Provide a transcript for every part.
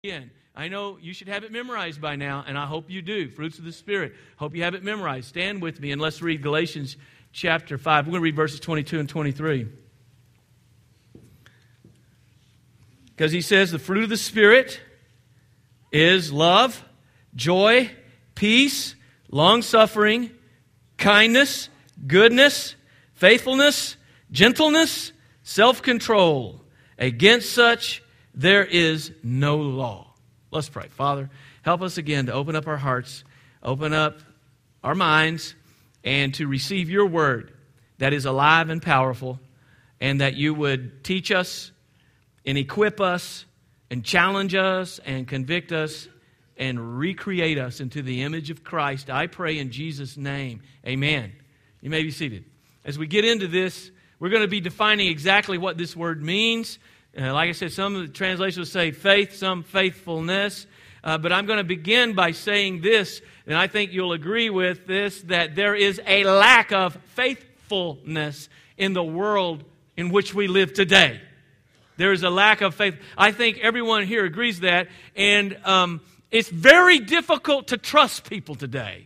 Again, I know you should have it memorized by now, and I hope you do. Fruits of the Spirit. Hope you have it memorized. Stand with me, and let's read Galatians chapter 5. We're going to read verses 22 and 23. Because he says the fruit of the Spirit is love, joy, peace, long-suffering, kindness, goodness, faithfulness, gentleness, self-control. Against such there is no law. Let's pray. Father, help us again to open up our hearts, open up our minds, and to receive your word that is alive and powerful, and that you would teach us and equip us and challenge us and convict us and recreate us into the image of Christ. I pray in Jesus' name. Amen. You may be seated. As we get into this, we're going to be defining exactly what this word means. Like I said, some of the translations will say faith, some faithfulness. But I'm going to begin by saying this, and I think you'll agree with this, that there is a lack of faithfulness in the world in which we live today. There is a lack of faith. I think everyone here agrees that. And it's very difficult to trust people today.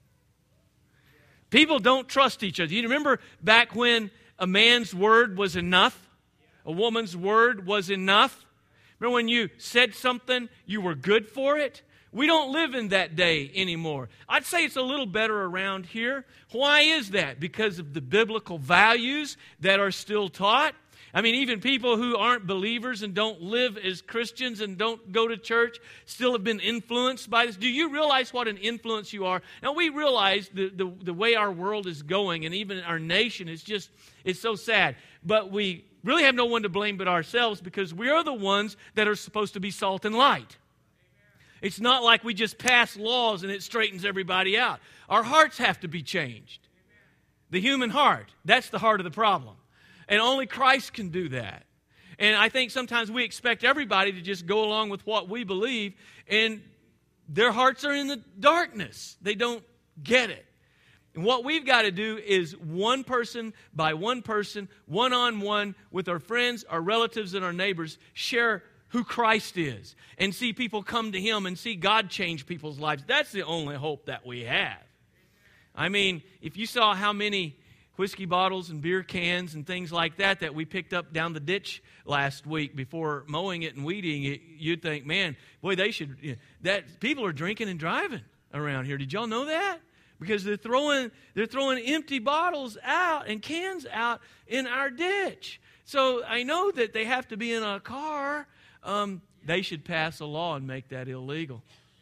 People don't trust each other. You remember back when a man's word was enough? A woman's word was enough. Remember when you said something, you were good for it? We don't live in that day anymore. I'd say it's a little better around here. Why is that? Because of the biblical values that are still taught. I mean, even people who aren't believers and don't live as Christians and don't go to church still have been influenced by this. Do you realize what an influence you are? Now, we realize the way our world is going, and even our nation is just, it's so sad. But we really have no one to blame but ourselves, because we are the ones that are supposed to be salt and light. It's not like we just pass laws and it straightens everybody out. Our hearts have to be changed. The human heart, that's the heart of the problem. And only Christ can do that. And I think sometimes we expect everybody to just go along with what we believe, and their hearts are in the darkness. They don't get it. And what we've got to do is one person by one person, one-on-one with our friends, our relatives, and our neighbors, share who Christ is and see people come to Him and see God change people's lives. That's the only hope that we have. I mean, if you saw how many whiskey bottles and beer cans and things like that we picked up down the ditch last week before mowing it and weeding it, you'd think, man, boy, they should, that people are drinking and driving around here. Did y'all know that? Because they're throwing empty bottles out and cans out in our ditch. So I know that they have to be in a car. They should pass a law and make that illegal.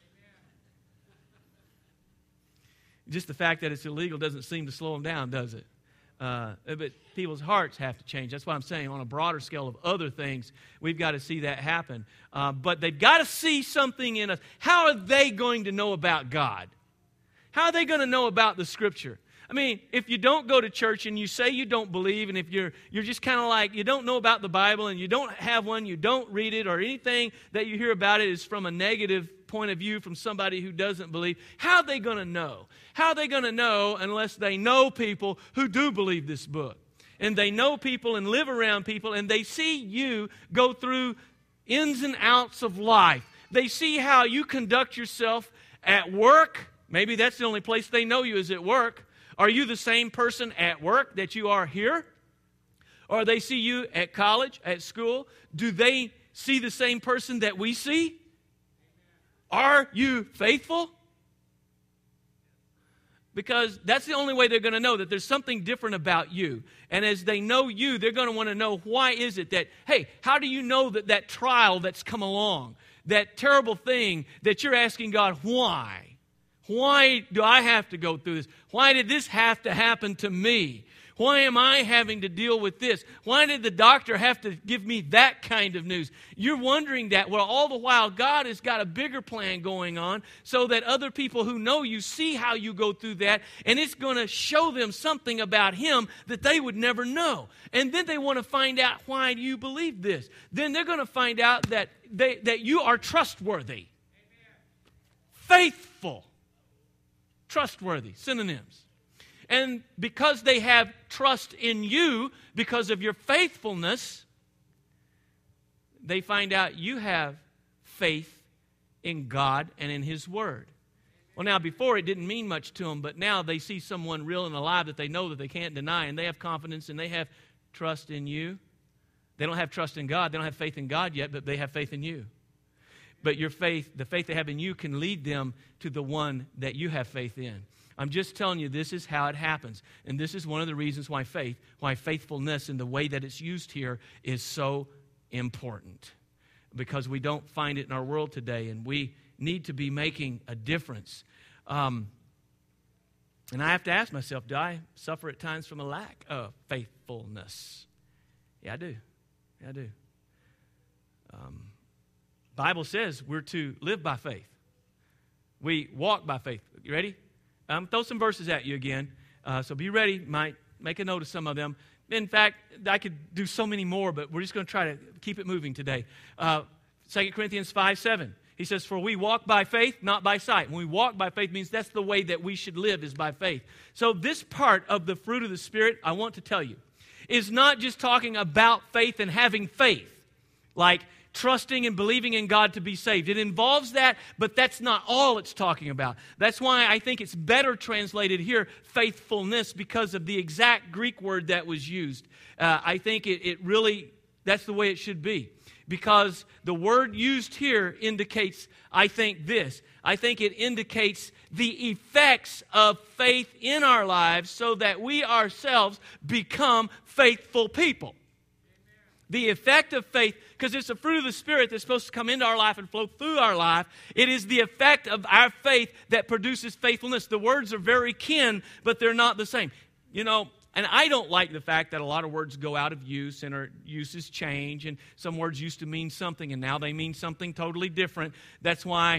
Just the fact that it's illegal doesn't seem to slow them down, does it? But people's hearts have to change. That's what I'm saying. On a broader scale of other things, we've got to see that happen. But they've got to see something in us. How are they going to know about God? How are they going to know about the Scripture? I mean, if you don't go to church and you say you don't believe, and if you're just kind of like, you don't know about the Bible and you don't have one, you don't read it, or anything that you hear about it is from a negative point of view from somebody who doesn't believe, how are they going to know? How are they going to know unless they know people who do believe this book? And they know people and live around people, and they see you go through ins and outs of life. They see how you conduct yourself at work. Maybe that's the only place they know you is at work. Are you the same person at work that you are here? Or they see you at college, at school? Do they see the same person that we see? Are you faithful? Because that's the only way they're going to know that there's something different about you. And as they know you, they're going to want to know, why is it that, hey, how do you know that trial that's come along, that terrible thing that you're asking God, why? Why do I have to go through this? Why did this have to happen to me? Why am I having to deal with this? Why did the doctor have to give me that kind of news? You're wondering that. Well, all the while, God has got a bigger plan going on so that other people who know you see how you go through that, and it's going to show them something about Him that they would never know. And then they want to find out, why do you believe this? Then they're going to find out that you are trustworthy, faithful, trustworthy, synonyms. And because they have trust in you, because of your faithfulness, they find out you have faith in God and in His Word. Well, now, before it didn't mean much to them, but now they see someone real and alive that they know that they can't deny, and they have confidence and they have trust in you. They don't have trust in God. They don't have faith in God yet, but they have faith in you. But your faith, the faith they have in you, can lead them to the one that you have faith in. I'm just telling you, this is how it happens. And this is one of the reasons why faithfulness in the way that it's used here is so important. Because we don't find it in our world today, and we need to be making a difference. And I have to ask myself, do I suffer at times from a lack of faithfulness? Yeah, I do. Yeah, I do. Bible says we're to live by faith. We walk by faith. You ready? Throw some verses at you again. So be ready. Might make a note of some of them. In fact, I could do so many more, but we're just going to try to keep it moving today. 2 Corinthians 5:7. He says, for we walk by faith, not by sight. When we walk by faith means that's the way that we should live, is by faith. So this part of the fruit of the Spirit, I want to tell you, is not just talking about faith and having faith, like trusting and believing in God to be saved. It involves that, but that's not all it's talking about. That's why I think it's better translated here, faithfulness, because of the exact Greek word that was used. I think it really, that's the way it should be. Because the word used here indicates, I think, this. I think it indicates the effects of faith in our lives so that we ourselves become faithful people. The effect of faith, because it's the fruit of the Spirit that's supposed to come into our life and flow through our life. It is the effect of our faith that produces faithfulness. The words are very kin, but they're not the same. You know, and I don't like the fact that a lot of words go out of use and our uses change, and some words used to mean something and now they mean something totally different. That's why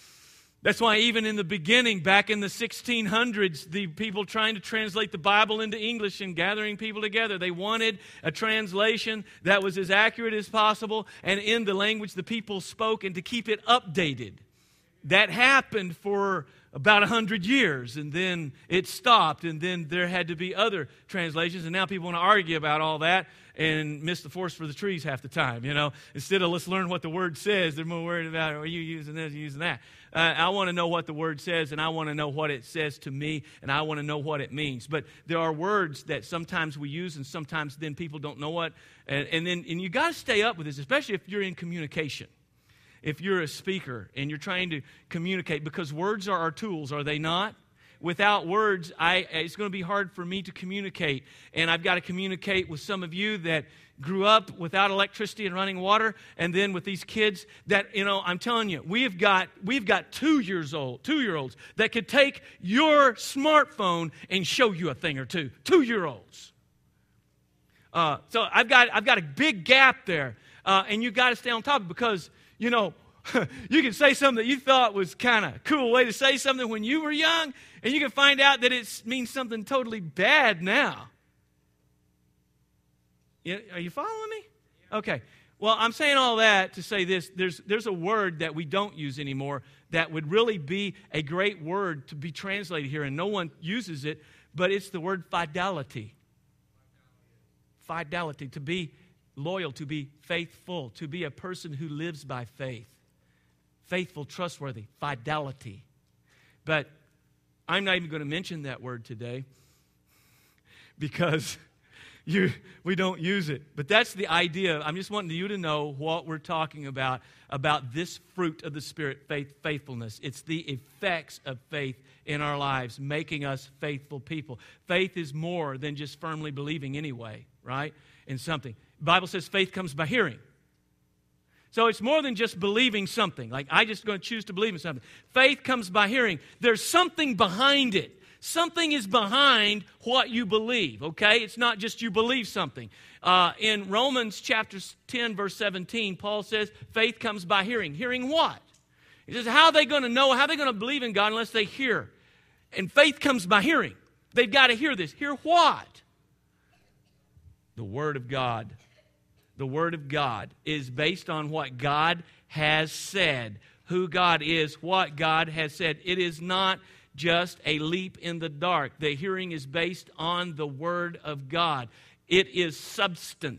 even in the beginning, back in the 1600s, the people trying to translate the Bible into English and gathering people together, they wanted a translation that was as accurate as possible and in the language the people spoke, and to keep it updated. That happened for about 100 years, and then it stopped, and then there had to be other translations, and now people want to argue about all that and miss the forest for the trees half the time, you know. Instead of let's learn what the Word says, they're more worried about, are you using this, are you using that? I want to know what the Word says, and I want to know what it says to me, and I want to know what it means. But there are words that sometimes we use, and sometimes then people don't know what, and you got to stay up with this, especially if you're in communication. If you're a speaker and you're trying to communicate, because words are our tools, are they not? Without words, it's going to be hard for me to communicate. And I've got to communicate with some of you that grew up without electricity and running water, and then with these kids that, you know, I'm telling you, we've got 2-year-olds that could take your smartphone and show you a thing or two. 2-year-olds. So I've got a big gap there, and you've got to stay on top of it, because you know, you can say something that you thought was kind of cool way to say something when you were young, and you can find out that it means something totally bad now. Are you following me? Okay. Well, I'm saying all that to say this. There's a word that we don't use anymore that would really be a great word to be translated here, and no one uses it, but it's the word fidelity. Fidelity, to be loyal, to be faithful, to be a person who lives by faith. Faithful, trustworthy, fidelity. But I'm not even going to mention that word today because we don't use it. But that's the idea. I'm just wanting you to know what we're talking about this fruit of the Spirit, faithfulness. It's the effects of faith in our lives, making us faithful people. Faith is more than just firmly believing anyway, right, in something. The Bible says faith comes by hearing. So it's more than just believing something. Like, I just going to choose to believe in something. Faith comes by hearing. There's something behind it. Something is behind what you believe, okay? It's not just you believe something. In Romans chapter 10, verse 17, Paul says faith comes by hearing. Hearing what? He says, how are they going to know? How are they going to believe in God unless they hear? And faith comes by hearing. They've got to hear this. Hear what? The Word of God. The Word of God is based on what God has said, who God is, what God has said. It is not just a leap in the dark. The hearing is based on the Word of God. It is substance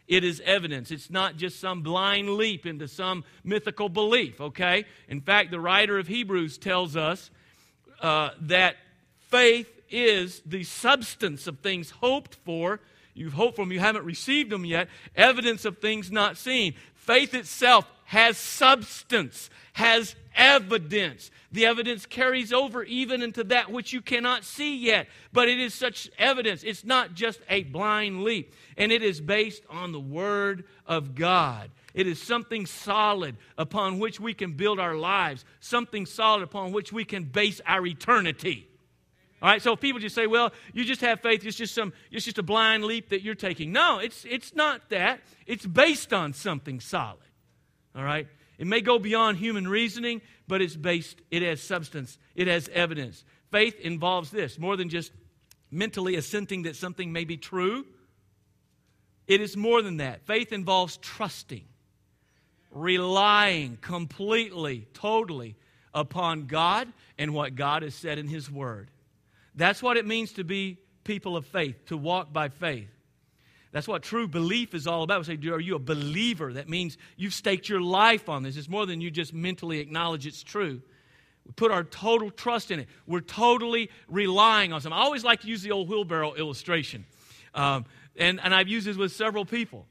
It is evidence. It's not just some blind leap into some mythical belief, okay? In fact, the writer of Hebrews tells us that faith is the substance of things hoped for. You've hoped for them, you haven't received them yet. Evidence of things not seen. Faith itself has substance, has evidence. The evidence carries over even into that which you cannot see yet. But it is such evidence. It's not just a blind leap. And it is based on the Word of God. It is something solid upon which we can build our lives. Something solid upon which we can base our eternity. All right, so if people just say, well, you just have faith, it's just a blind leap that you're taking. No, it's not that. It's based on something solid. All right? It may go beyond human reasoning, but it has substance. It has evidence. Faith involves this, more than just mentally assenting that something may be true. It is more than that. Faith involves trusting, relying completely, totally upon God and what God has said in His Word. That's what it means to be people of faith, to walk by faith. That's what true belief is all about. We say, are you a believer? That means you've staked your life on this. It's more than you just mentally acknowledge it's true. We put our total trust in it. We're totally relying on something. I always like to use the old wheelbarrow illustration. And I've used this with several people.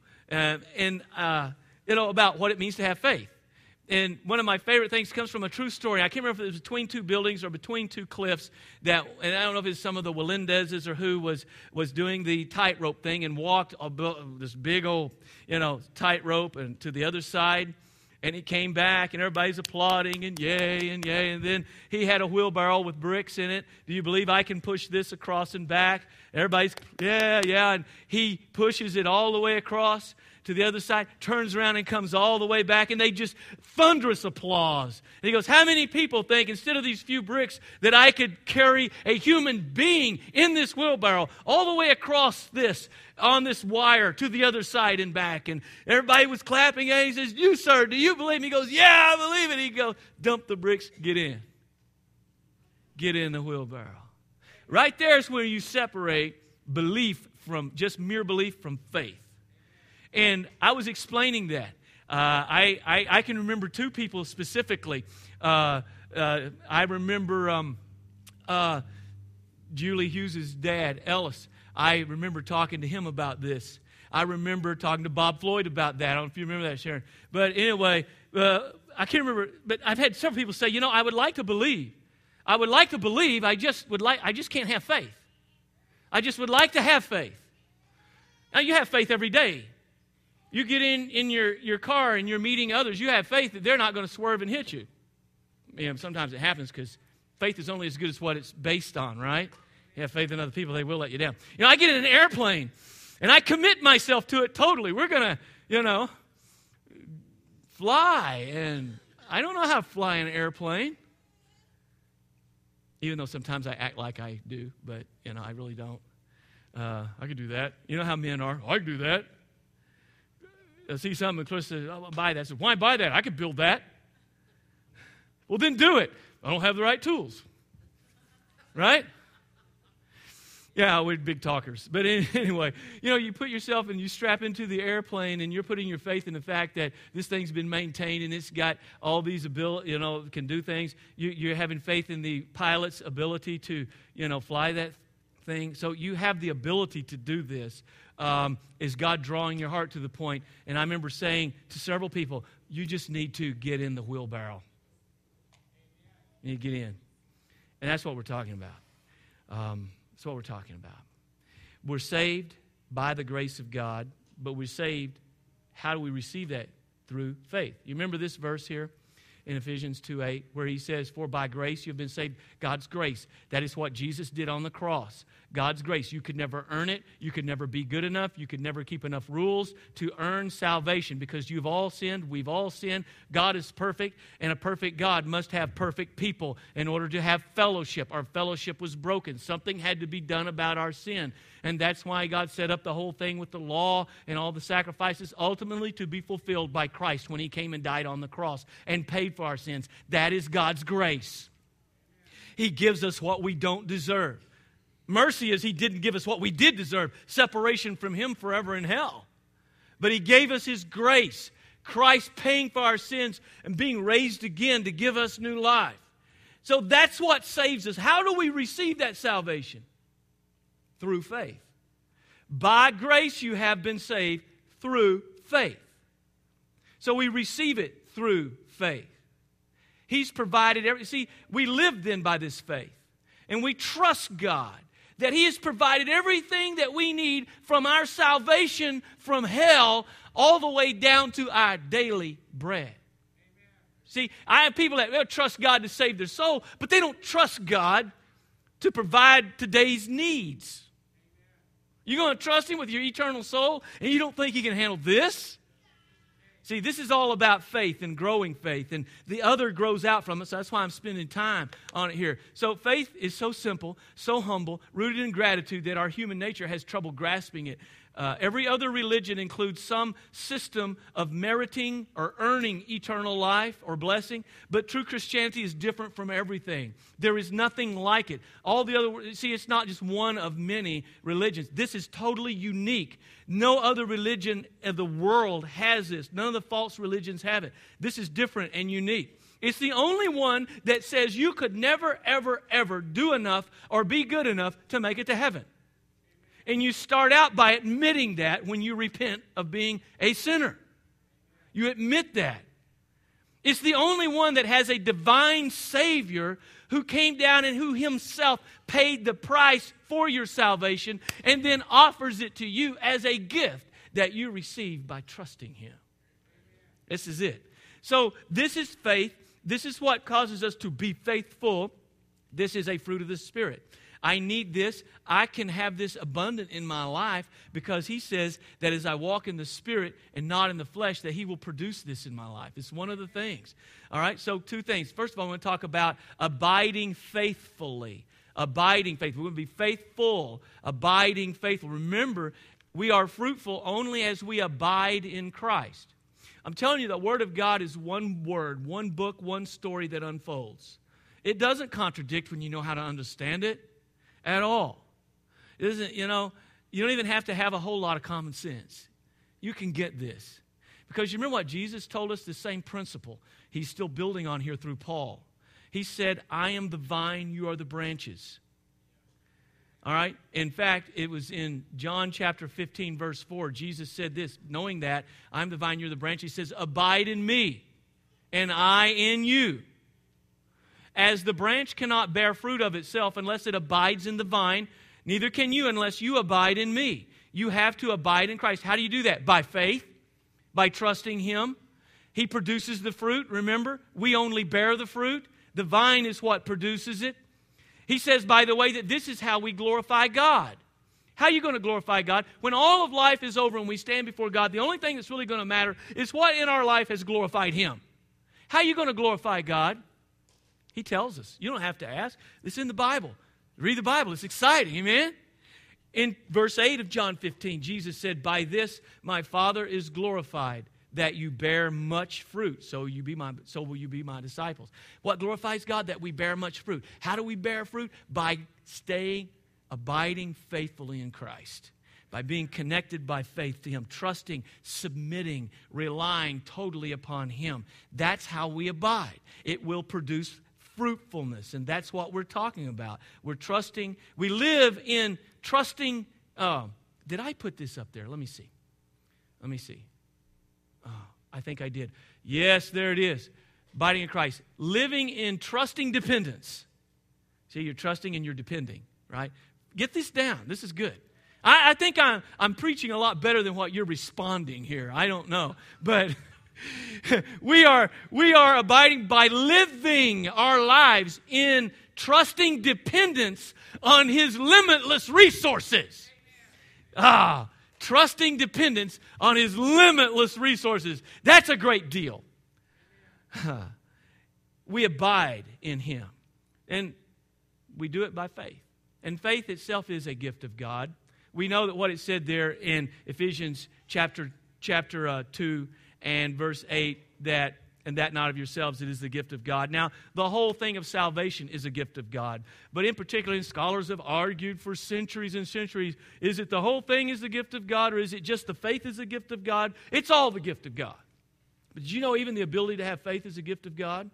About what it means to have faith. And one of my favorite things comes from a true story. I can't remember if it was between two buildings or between two cliffs. And I don't know if it's some of the Melendezes or who was doing the tightrope thing and walked this big old, tightrope and to the other side. And he came back and everybody's applauding and yay and yay. And then he had a wheelbarrow with bricks in it. Do you believe I can push this across and back? Everybody's, yeah. And he pushes it all the way across to the other side, turns around and comes all the way back, and they just thunderous applause. And he goes, how many people think instead of these few bricks that I could carry a human being in this wheelbarrow all the way across this, on this wire to the other side and back? And everybody was clapping, and he says, you, sir, do you believe me? He goes, yeah, I believe it. He goes, dump the bricks, get in. Get in the wheelbarrow. Right there is where you separate belief from, just mere belief from faith. And I was explaining that. I can remember two people specifically. I remember Julie Hughes' dad, Ellis. I remember talking to him about this. I remember talking to Bob Floyd about that. I don't know if you remember that, Sharon. But anyway, I can't remember. But I've had several people say, I would like to believe. I would like to believe. I just can't have faith. I just would like to have faith. Now, you have faith every day. You get in your car and you're meeting others. You have faith that they're not going to swerve and hit you. Sometimes it happens because faith is only as good as what it's based on, right? You have faith in other people, they will let you down. I get in an airplane and I commit myself to it totally. We're going to, fly. And I don't know how to fly an airplane. Even though sometimes I act like I do, but, I really don't. I could do that. You know how men are. I could do that. I see something, and Chris says, I'll buy that. I said, why buy that? I could build that. Well, then do it. I don't have the right tools. Right? Yeah, we're big talkers. But anyway, you put yourself and you strap into the airplane and you're putting your faith in the fact that this thing's been maintained and it's got all these ability, can do things. You're having faith in the pilot's ability to, fly that thing. So you have the ability to do this. Is God drawing your heart to the point? And I remember saying to several people, you just need to get in the wheelbarrow. You need to get in. And that's what we're talking about. That's what we're talking about. We're saved by the grace of God, but we're saved, how do we receive that? Through faith. You remember this verse here in Ephesians 2:8, where he says, for by grace you've been saved. God's grace. That is what Jesus did on the cross. God's grace. You could never earn it. You could never be good enough. You could never keep enough rules to earn salvation because you've all sinned. We've all sinned. God is perfect, and a perfect God must have perfect people in order to have fellowship. Our fellowship was broken. Something had to be done about our sin. And that's why God set up the whole thing with the law and all the sacrifices, ultimately to be fulfilled by Christ when he came and died on the cross and paid for our sins. That is God's grace. He gives us what we don't deserve. Mercy is he didn't give us what we did deserve, separation from him forever in hell. But He gave us His grace. Christ paying for our sins and being raised again to give us new life. So that's what saves us. How do we receive that salvation? Through faith. By grace you have been saved through faith. So we receive it through faith. He's provided everything. See, we live then by this faith. And we trust God that He has provided everything that we need from our salvation from hell all the way down to our daily bread. Amen. See, I have people that trust God to save their soul, but they don't trust God to provide today's needs. You're going to trust Him with your eternal soul, and you don't think He can handle this? See, this is all about faith and growing faith, and the other grows out from it, so that's why I'm spending time on it here. So faith is so simple, so humble, rooted in gratitude that our human nature has trouble grasping it. Every other religion includes some system of meriting or earning eternal life or blessing, but true Christianity is different from everything. There is nothing like it. All the other, see, it's not just one of many religions. This is totally unique. No other religion of the world has this. None of the false religions have it. This is different and unique. It's the only one that says you could never, ever, ever do enough or be good enough to make it to heaven. And you start out by admitting that when you repent of being a sinner. You admit that. It's the only one that has a divine Savior who came down and who Himself paid the price for your salvation and then offers it to you as a gift that you receive by trusting Him. This is it. So this is faith. This is what causes us to be faithful. This is a fruit of the Spirit. I need this. I can have this abundant in my life because He says that as I walk in the Spirit and not in the flesh, that He will produce this in my life. It's one of the things. All right, so two things. First of all, I want to talk about abiding faithfully. Abiding faithful. We're going to be faithful, abiding faithful. Remember, we are fruitful only as we abide in Christ. I'm telling you, the Word of God is one word, one book, one story that unfolds. It doesn't contradict when you know how to understand it. At all. It isn't, you don't even have to have a whole lot of common sense. You can get this. Because you remember what Jesus told us, the same principle. He's still building on here through Paul. He said, I am the vine, you are the branches. All right? In fact, it was in John chapter 15, verse 4. Jesus said this, knowing that, I'm the vine, you're the branch. He says, abide in me, and I in you. As the branch cannot bear fruit of itself unless it abides in the vine, neither can you unless you abide in me. You have to abide in Christ. How do you do that? By faith, by trusting Him. He produces the fruit, remember? We only bear the fruit. The vine is what produces it. He says, by the way, that this is how we glorify God. How are you going to glorify God? When all of life is over and we stand before God, the only thing that's really going to matter is what in our life has glorified Him. How are you going to glorify God? He tells us. You don't have to ask. It's in the Bible. Read the Bible. It's exciting. Amen? In verse 8 of John 15, Jesus said, by this my Father is glorified, that you bear much fruit. So will you be my disciples. What glorifies God? That we bear much fruit. How do we bear fruit? By abiding faithfully in Christ. By being connected by faith to Him, trusting, submitting, relying totally upon Him. That's how we abide. It will produce fruitfulness, and that's what we're talking about. We're trusting. We live in trusting. Did I put this up there? Let me see. I think I did. Yes, there it is. Abiding in Christ. Living in trusting dependence. See, you're trusting and you're depending, right? Get this down. This is good. I think I'm preaching a lot better than what you're responding here. I don't know, but we are abiding by living our lives in trusting dependence on His limitless resources. Trusting dependence on His limitless resources. That's a great deal. We abide in Him. And we do it by faith. And faith itself is a gift of God. We know that what it said there in Ephesians chapter 2 and verse 8, that and that not of yourselves. It is the gift of God. Now, the whole thing of salvation is a gift of God. But in particular, scholars have argued for centuries and centuries, is it the whole thing is the gift of God, or is it just the faith is the gift of God? It's all the gift of God. But did you know even the ability to have faith is a gift of God?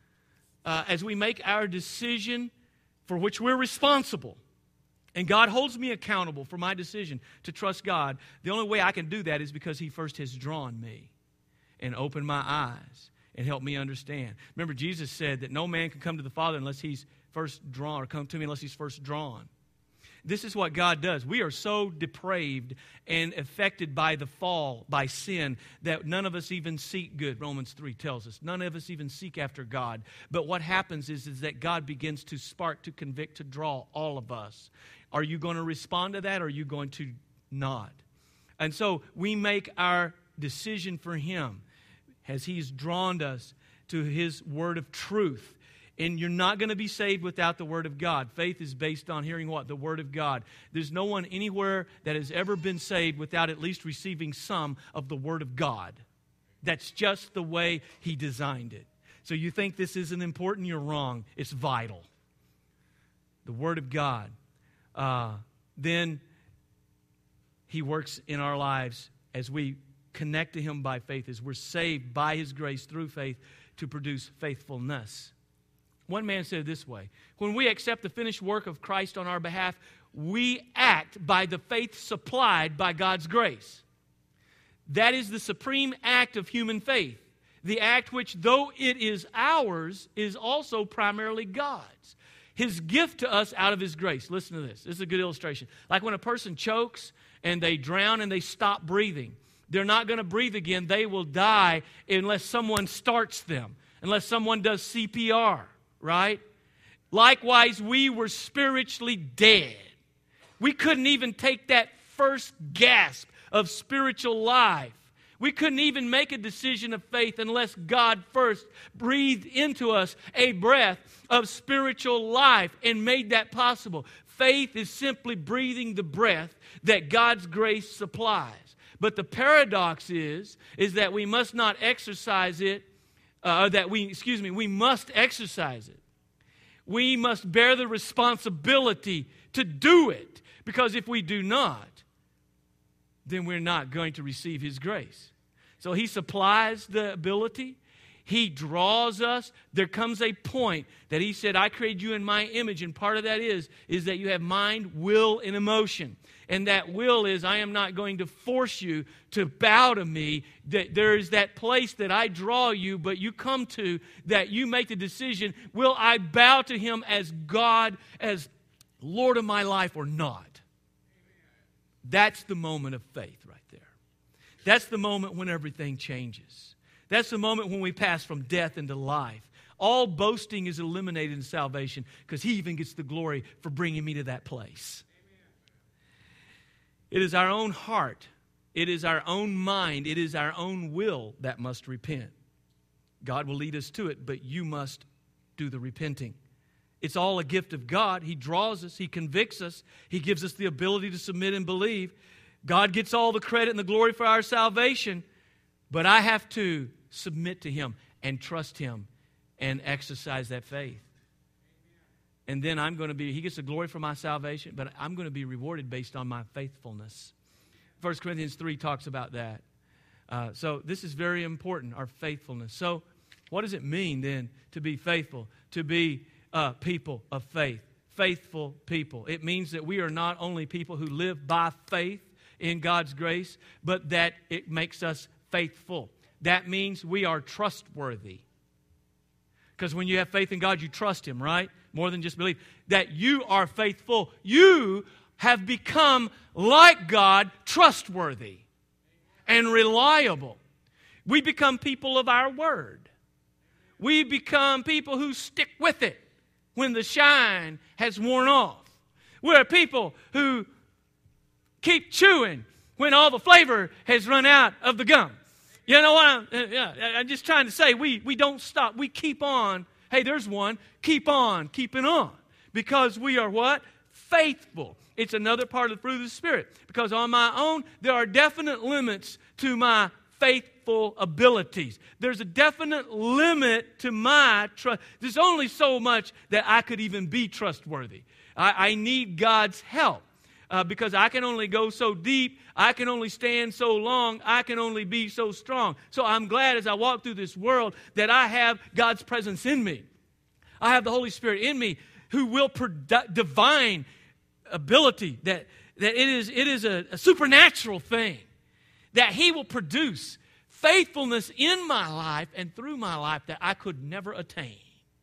As we make our decision for which we're responsible, and God holds me accountable for my decision to trust God, the only way I can do that is because He first has drawn me and opened my eyes and helped me understand. Remember, Jesus said that no man can come to the Father unless he's first drawn, or come to me unless he's first drawn. This is what God does. We are so depraved and affected by the fall, by sin, that none of us even seek good. Romans 3 tells us. None of us even seek after God. But what happens is that God begins to spark, to convict, to draw all of us. Are you going to respond to that, or are you going to not? And so we make our decision for Him as He's drawn us to His word of truth. And you're not going to be saved without the Word of God. Faith is based on hearing what? The Word of God. There's no one anywhere that has ever been saved without at least receiving some of the Word of God. That's just the way He designed it. So you think this isn't important? You're wrong. It's vital. The Word of God. Then He works in our lives as we connect to Him by faith, as we're saved by His grace through faith to produce faithfulness. One man said it this way: when we accept the finished work of Christ on our behalf, we act by the faith supplied by God's grace. That is the supreme act of human faith. The act which, though it is ours, is also primarily God's. His gift to us out of His grace. Listen to this. This is a good illustration. Like when a person chokes and they drown and they stop breathing. They're not going to breathe again. They will die unless someone starts them, unless someone does CPR. Right? Likewise, we were spiritually dead. We couldn't even take that first gasp of spiritual life. We couldn't even make a decision of faith unless God first breathed into us a breath of spiritual life and made that possible. Faith is simply breathing the breath that God's grace supplies. But the paradox is that we must not exercise it, we must exercise it. We must bear the responsibility to do it. Because if we do not, then we're not going to receive His grace. So He supplies the ability. He draws us. There comes a point that He said, I created you in my image. And part of that is that you have mind, will, and emotion. And that will is, I am not going to force you to bow to me. That there is that place that I draw you, but you come to, that you make the decision, will I bow to Him as God, as Lord of my life, or not? That's the moment of faith right there. That's the moment when everything changes. That's the moment when we pass from death into life. All boasting is eliminated in salvation because He even gets the glory for bringing me to that place. It is our own heart, it is our own mind, it is our own will that must repent. God will lead us to it, but you must do the repenting. It's all a gift of God. He draws us, He convicts us, He gives us the ability to submit and believe. God gets all the credit and the glory for our salvation, but I have to submit to Him and trust Him and exercise that faith. And then He gets the glory for my salvation, but I'm going to be rewarded based on my faithfulness. 1 Corinthians 3 talks about that. So this is very important, our faithfulness. So what does it mean then to be faithful, to be people of faith, faithful people? It means that we are not only people who live by faith in God's grace, but that it makes us faithful. That means we are trustworthy. Because when you have faith in God, you trust Him, right? More than just believe. That you are faithful. You have become, like God, trustworthy and reliable. We become people of our word. We become people who stick with it when the shine has worn off. We're people who keep chewing when all the flavor has run out of the gum. You know what I'm just trying to say? We don't stop. We keep on. Hey, there's one. Keep on keeping on. Because we are what? Faithful. It's another part of the fruit of the Spirit. Because on my own, there are definite limits to my faithful abilities. There's a definite limit to my trust. There's only so much that I could even be trustworthy. I need God's help because I can only go so deep. I can only stand so long. I can only be so strong. So I'm glad as I walk through this world that I have God's presence in me. I have the Holy Spirit in me who will divine ability that it is a supernatural thing, that He will produce faithfulness in my life and through my life that I could never attain.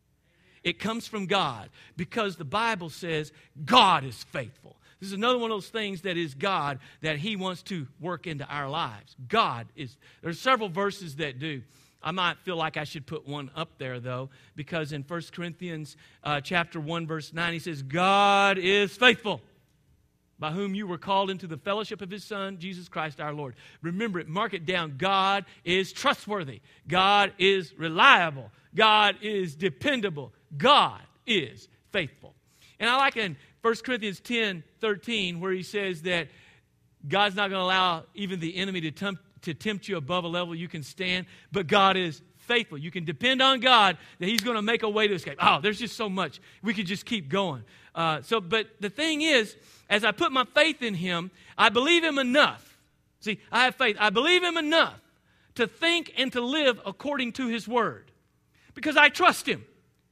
It comes from God because the Bible says God is faithful. This is another one of those things that is God that He wants to work into our lives. God is, there's several verses that do. I might feel like I should put one up there, though, because in 1 Corinthians chapter 1, verse 9, he says, God is faithful, by whom you were called into the fellowship of His Son, Jesus Christ our Lord. Remember it, mark it down. God is trustworthy. God is reliable. God is dependable. God is faithful. And I like in 1 Corinthians 10:13, where he says that God's not going to allow even the enemy to tempt you above a level you can stand, but God is faithful. You can depend on God that He's going to make a way to escape. Oh, there's just so much. We could just keep going. But the thing is, as I put my faith in Him, I believe Him enough. See, I have faith. I believe Him enough to think and to live according to His Word because I trust Him.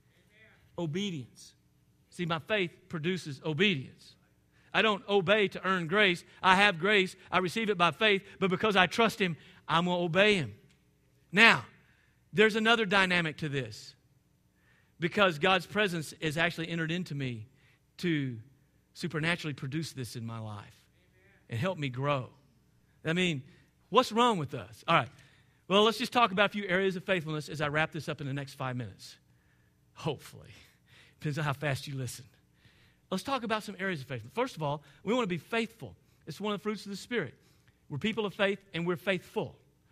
Obedience. See, my faith produces obedience. I don't obey to earn grace. I have grace. I receive it by faith. But because I trust Him, I'm going to obey Him. Now, there's another dynamic to this. Because God's presence is actually entered into me to supernaturally produce this in my life and help me grow. I mean, what's wrong with us? All right. Well, let's just talk about a few areas of faithfulness as I wrap this up in the next 5 minutes. Hopefully. Depends on how fast you listen. Let's talk about some areas of faithfulness. First of all, we want to be faithful. It's one of the fruits of the Spirit. We're people of faith and we're faithful.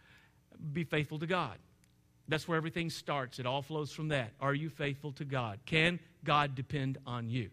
Be faithful to God. That's where everything starts. It all flows from that. Are you faithful to God? Can God depend on you?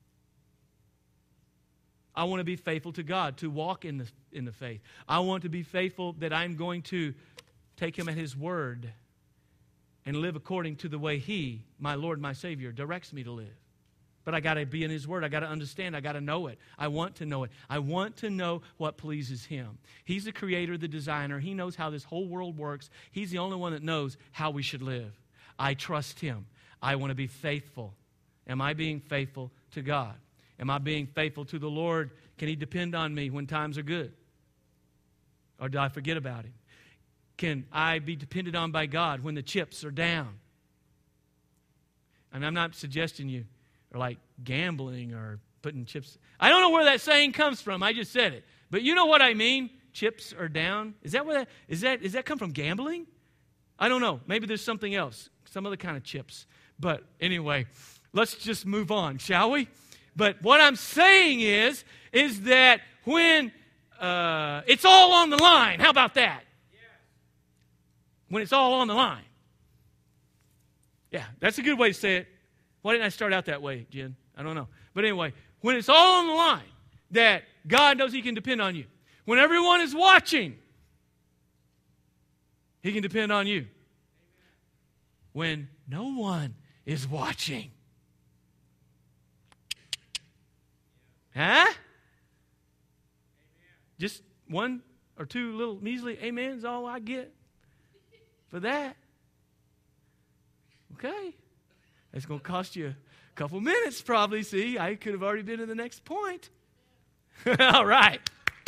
I want to be faithful to God, to walk in the faith. I want to be faithful that I'm going to take Him at His word and live according to the way He, my Lord, my Savior, directs me to live. But I got to be in His Word. I got to understand. I got to know it. I want to know it. I want to know what pleases Him. He's the creator, the designer. He knows how this whole world works. He's the only one that knows how we should live. I trust Him. I want to be faithful. Am I being faithful to God? Am I being faithful to the Lord? Can He depend on me when times are good? Or do I forget about Him? Can I be depended on by God when the chips are down? And I'm not suggesting you are like gambling or putting chips. I don't know where that saying comes from. I just said it. But you know what I mean? Chips are down. Is that come from gambling? I don't know. Maybe there's something else. Some other kind of chips. But anyway, let's just move on, shall we? But what I'm saying is that when it's all on the line, how about that? When it's all on the line. Yeah, that's a good way to say it. Why didn't I start out that way, Jen? I don't know. But anyway, when it's all on the line, that God knows He can depend on you. When everyone is watching, He can depend on you. When no one is watching. Huh? Just one or two little measly amens, all I get for that. Okay. It's going to cost you a couple minutes probably. See, I could have already been to the next point. All right.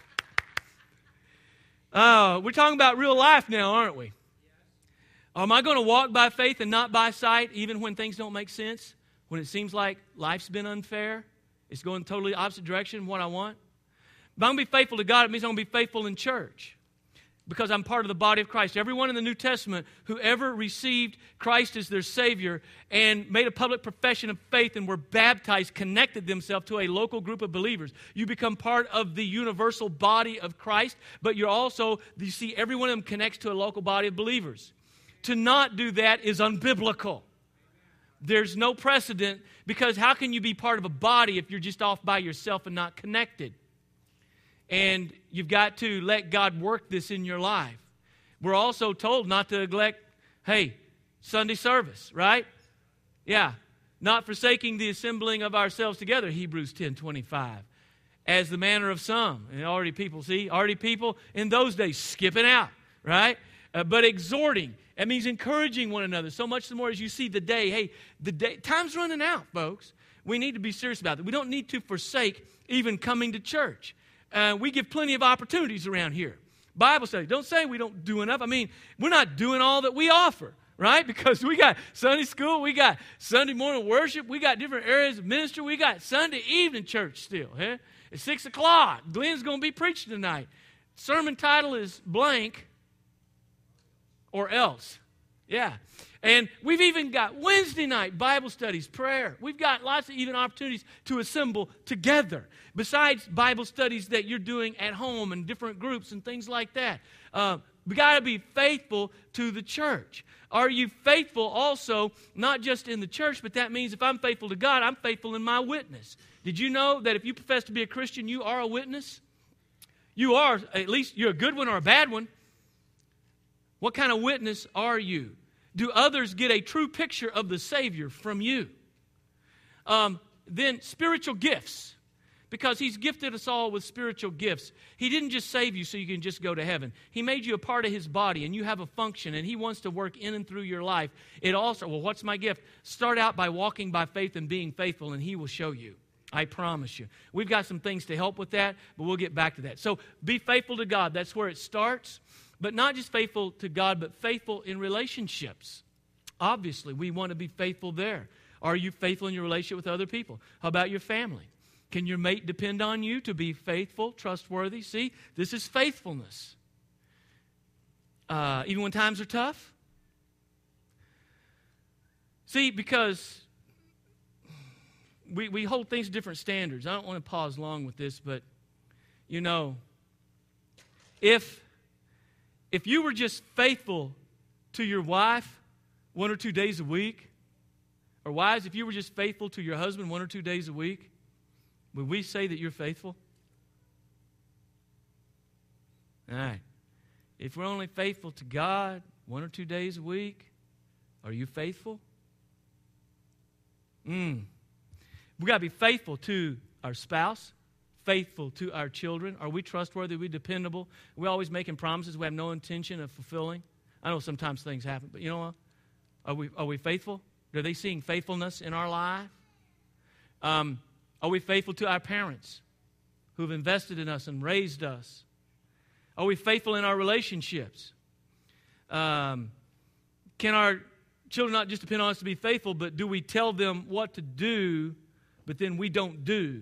We're talking about real life now, aren't we? Am I going to walk by faith and not by sight even when things don't make sense? When it seems like life's been unfair? It's going totally opposite direction from what I want? If I'm going to be faithful to God, it means I'm going to be faithful in church. Because I'm part of the body of Christ. Everyone in the New Testament who ever received Christ as their Savior and made a public profession of faith and were baptized connected themselves to a local group of believers. You become part of the universal body of Christ, but you see every one of them connects to a local body of believers. To not do that is unbiblical. There's no precedent because how can you be part of a body if you're just off by yourself and not connected? And you've got to let God work this in your life. We're also told not to neglect, Sunday service, right? Yeah. Not forsaking the assembling of ourselves together, Hebrews 10:25. As the manner of some. And already people in those days skipping out, right? But exhorting. That means encouraging one another. So much the more as you see the day. Time's running out, folks. We need to be serious about it. We don't need to forsake even coming to church. We give plenty of opportunities around here. Bible study. Don't say we don't do enough. I mean, we're not doing all that we offer, right? Because we got Sunday school, we got Sunday morning worship, we got different areas of ministry, we got Sunday evening church still. At 6 o'clock, Glenn's going to be preaching tonight. Sermon title is blank or else. Yeah. And we've even got Wednesday night Bible studies, prayer. We've got lots of even opportunities to assemble together. Besides Bible studies that you're doing at home and different groups and things like that. We got to be faithful to the church. Are you faithful also, not just in the church, but that means if I'm faithful to God, I'm faithful in my witness. Did you know that if you profess to be a Christian, you are a witness? You are, at least you're a good one or a bad one. What kind of witness are you? Do others get a true picture of the Savior from you? Then spiritual gifts. Because He's gifted us all with spiritual gifts. He didn't just save you so you can just go to heaven. He made you a part of His body, and you have a function, and He wants to work in and through your life. It also, what's my gift? Start out by walking by faith and being faithful, and He will show you. I promise you. We've got some things to help with that, but we'll get back to that. So be faithful to God. That's where it starts. But not just faithful to God, but faithful in relationships. Obviously, we want to be faithful there. Are you faithful in your relationship with other people? How about your family? Can your mate depend on you to be faithful, trustworthy? See, this is faithfulness. Even when times are tough? See, because we hold things to different standards. I don't want to pause long with this, but, if you were just faithful to your wife 1 or 2 days a week, or wives, if you were just faithful to your husband 1 or 2 days a week, would we say that you're faithful? All right. If we're only faithful to God 1 or 2 days a week, are you faithful? We got to be faithful to our spouse, faithful to our children. Are we trustworthy? Are we dependable? Are we always making promises we have no intention of fulfilling? I know sometimes things happen, but you know what? Are we faithful? Are they seeing faithfulness in our life? Are we faithful to our parents who've invested in us and raised us? Are we faithful in our relationships? Can our children not just depend on us to be faithful, but do we tell them what to do, but then we don't do?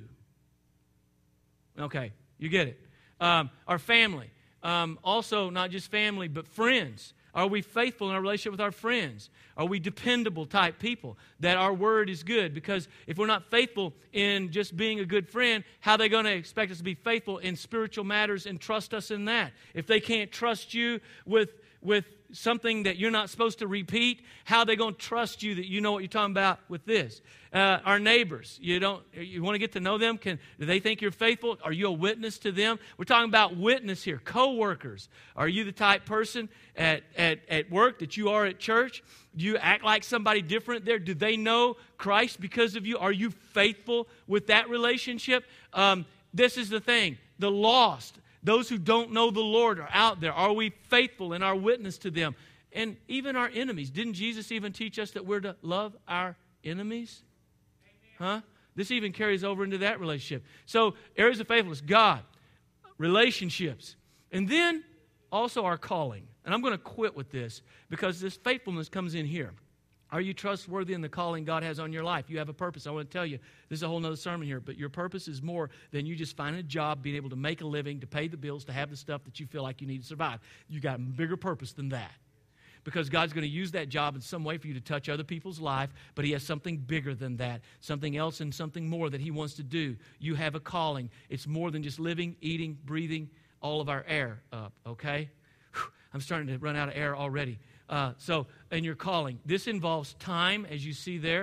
Okay, you get it. Our family. Also, not just family, but friends. Are we faithful in our relationship with our friends? Are we dependable type people that our word is good? Because if we're not faithful in just being a good friend, how are they going to expect us to be faithful in spiritual matters and trust us in that? If they can't trust you with something that you're not supposed to repeat, how are they going to trust you that you know what you're talking about with this? Our neighbors, you want to get to know them? Do they think you're faithful? Are you a witness to them? We're talking about witness here. Co-workers. Are you the type person at work that you are at church? Do you act like somebody different there? Do they know Christ because of you? Are you faithful with that relationship? This is the thing. The lost, those who don't know the Lord are out there. Are we faithful in our witness to them? And even our enemies. Didn't Jesus even teach us that we're to love our enemies? Huh? This even carries over into that relationship. So, areas of faithfulness, God, relationships, and then also our calling. And I'm going to quit with this because this faithfulness comes in here. Are you trustworthy in the calling God has on your life? You have a purpose. I want to tell you, this is a whole other sermon here, but your purpose is more than you just finding a job, being able to make a living, to pay the bills, to have the stuff that you feel like you need to survive. You got a bigger purpose than that. Because God's going to use that job in some way for you to touch other people's life, but He has something bigger than that, something else and something more that He wants to do. You have a calling. It's more than just living, eating, breathing all of our air up, okay? I'm starting to run out of air already. So, in your calling, this involves time, as you see there.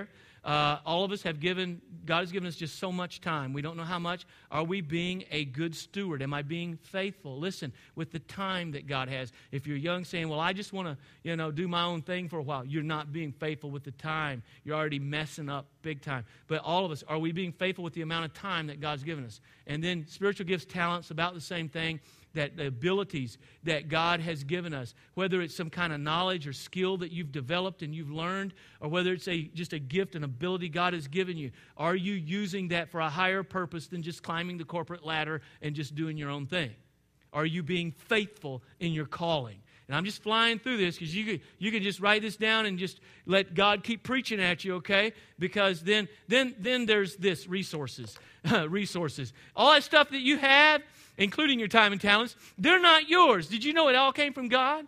All of us have God has given us just so much time. We don't know how much. Are we being a good steward? Am I being faithful? Listen, with the time that God has. If you're young saying, well, I just want to, do my own thing for a while, you're not being faithful with the time. You're already messing up big time. But all of us, are we being faithful with the amount of time that God's given us? And then spiritual gifts, talents, about the same thing. That the abilities that God has given us, whether it's some kind of knowledge or skill that you've developed and you've learned, or whether it's just a gift and ability God has given you, are you using that for a higher purpose than just climbing the corporate ladder and just doing your own thing? Are you being faithful in your calling? And I'm just flying through this because you can just write this down and just let God keep preaching at you, okay? Because then there's this, resources. All that stuff that you have, including your time and talents, they're not yours. Did you know it all came from God?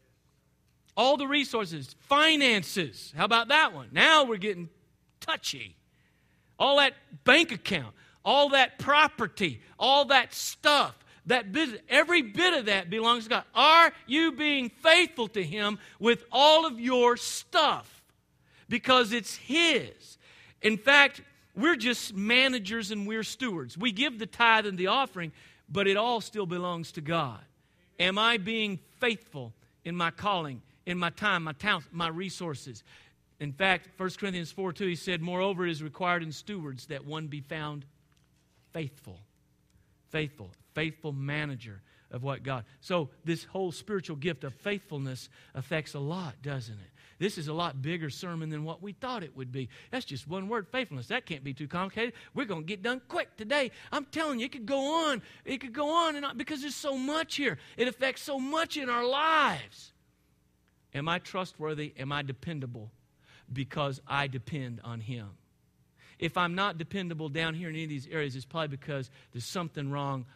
All the resources, finances. How about that one? Now we're getting touchy. All that bank account, all that property, all that stuff. That business, every bit of that belongs to God. Are you being faithful to Him with all of your stuff? Because it's His. In fact, we're just managers and we're stewards. We give the tithe and the offering, but it all still belongs to God. Am I being faithful in my calling, in my time, my talents, my resources? In fact, 1 Corinthians 4:2, he said, moreover, it is required in stewards that one be found faithful. Faithful manager of what God. So this whole spiritual gift of faithfulness affects a lot, doesn't it? This is a lot bigger sermon than what we thought it would be. That's just one word, faithfulness. That can't be too complicated. We're going to get done quick today. I'm telling you, it could go on. It could go on and on because there's so much here. It affects so much in our lives. Am I trustworthy? Am I dependable? Because I depend on Him. If I'm not dependable down here in any of these areas, it's probably because there's something wrong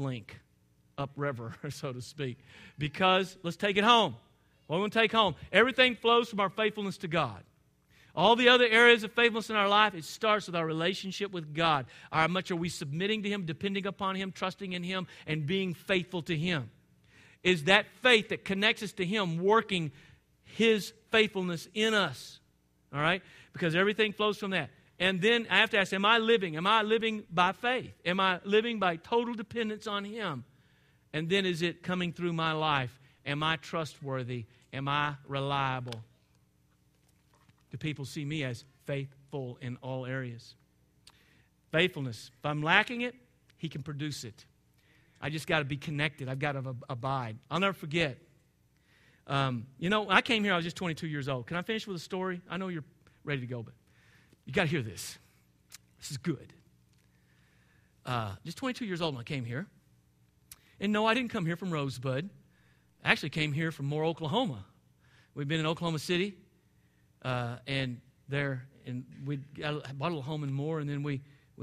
upriver, so to speak. Because, let's take it home. What are we going to take home? Everything flows from our faithfulness to God. All the other areas of faithfulness in our life, it starts with our relationship with God. How much are we submitting to Him, depending upon Him, trusting in Him, and being faithful to Him? Is that faith that connects us to Him working His faithfulness in us? All right? Because everything flows from that. And then I have to ask, am I living by faith? Am I living by total dependence on Him? And then is it coming through my life? Am I trustworthy? Am I reliable? Do people see me as faithful in all areas? Faithfulness. If I'm lacking it, He can produce it. I just got to be connected. I've got to abide. I'll never forget. When I came here, I was just 22 years old. Can I finish with a story? I know you're ready to go, but you got to hear this. This is good. Just 22 years old when I came here. And no, I didn't come here from Rosebud. I actually came here from Moore, Oklahoma. We've been in Oklahoma City, and we bought a little home in Moore, and then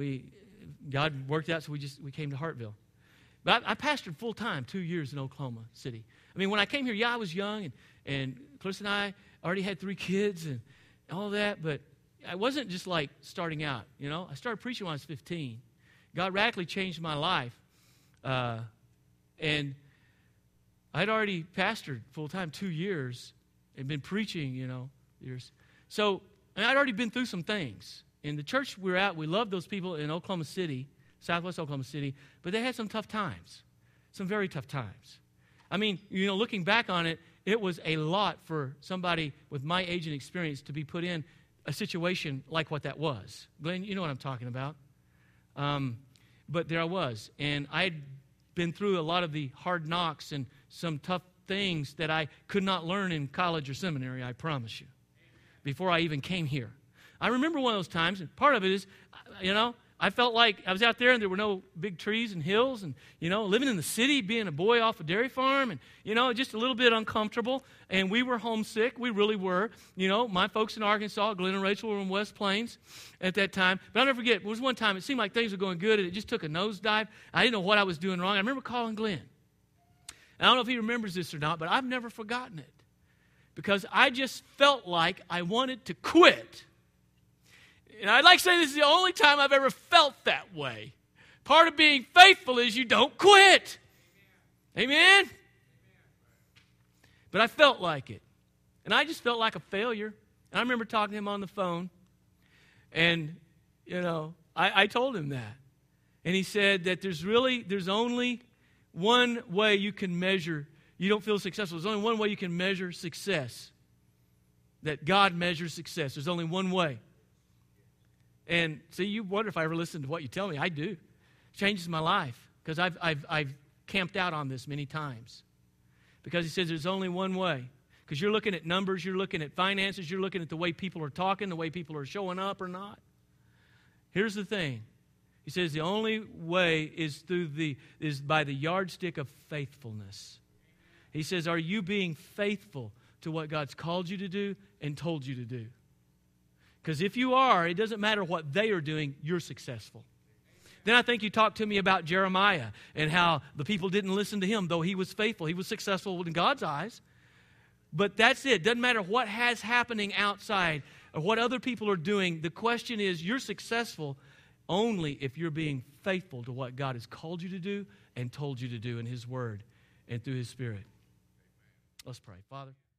God worked out, so we came to Hartville. But I pastored full time 2 years in Oklahoma City. I mean, when I came here, I was young, and Clarissa and I already had 3 kids and all that, but I wasn't just like starting out, I started preaching when I was 15. God radically changed my life. And I'd already pastored full-time 2 years and been preaching, years. So I'd already been through some things. In the church we were at, we loved those people in Oklahoma City, southwest Oklahoma City, but they had some tough times, some very tough times. I mean, looking back on it, it was a lot for somebody with my age and experience to be put in a situation like what that was. Glenn, you know what I'm talking about. But there I was, and I had been through a lot of the hard knocks and some tough things that I could not learn in college or seminary, I promise you, before I even came here. I remember one of those times, and part of it is, I felt like I was out there and there were no big trees and hills and, living in the city, being a boy off a dairy farm and, just a little bit uncomfortable. And we were homesick. We really were. My folks in Arkansas, Glenn and Rachel were in West Plains at that time. But I'll never forget, there was one time it seemed like things were going good and it just took a nosedive. I didn't know what I was doing wrong. I remember calling Glenn. I don't know if he remembers this or not, but I've never forgotten it. Because I just felt like I wanted to quit. And I'd like to say this is the only time I've ever felt that way. Part of being faithful is you don't quit. Amen? But I felt like it. And I just felt like a failure. And I remember talking to him on the phone. And, I told him that. And he said that there's only one way you can measure, you don't feel successful. There's only one way you can measure success. That God measures success. There's only one way. And see, you wonder if I ever listen to what you tell me. I do. It changes my life because I've camped out on this many times. Because he says there's only one way. Because you're looking at numbers, you're looking at finances, you're looking at the way people are talking, the way people are showing up or not. Here's the thing. He says the only way is by the yardstick of faithfulness. He says, are you being faithful to what God's called you to do and told you to do? Because if you are, it doesn't matter what they are doing, you're successful. Then I think you talked to me about Jeremiah and how the people didn't listen to him, though he was faithful. He was successful in God's eyes. But that's it. Doesn't matter what has happening outside or what other people are doing. The question is, you're successful only if you're being faithful to what God has called you to do and told you to do in His Word and through His Spirit. Let's pray. Father.